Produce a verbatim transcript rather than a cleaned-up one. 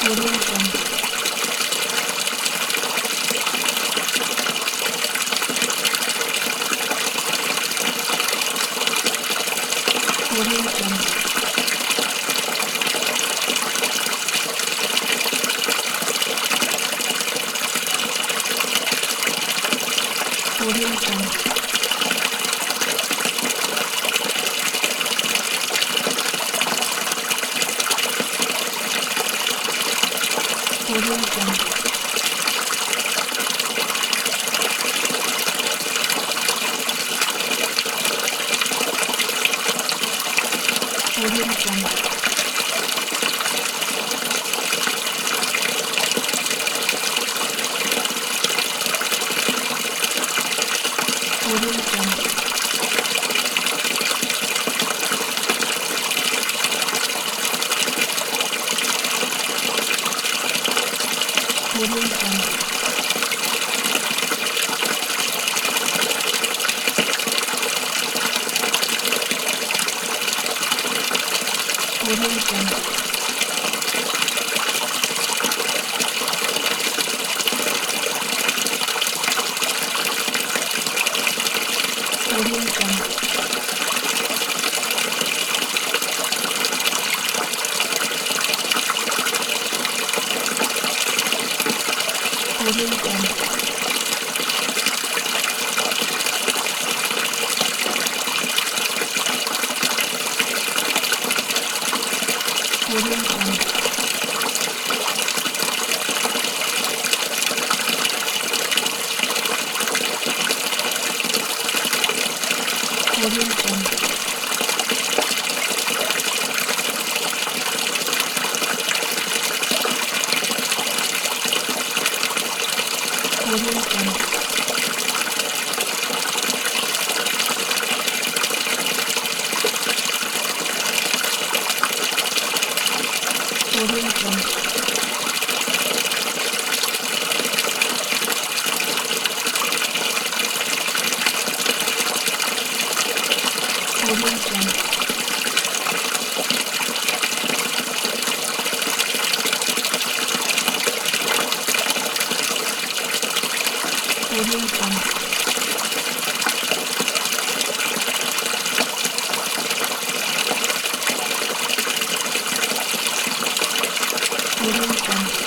Audio Jungle. Audio Jungle. Audio Jungle. Audio Jungle. Audio Jungle. Audio Jungle. Audio Jungle. Audio Jungle. Audio Jungle. Audio Jungle. Audio Jungle. Audio Jungle. Audio Jungle. Audio Jungle. Audio Jungle. Audio Jungle. Audio Jungle.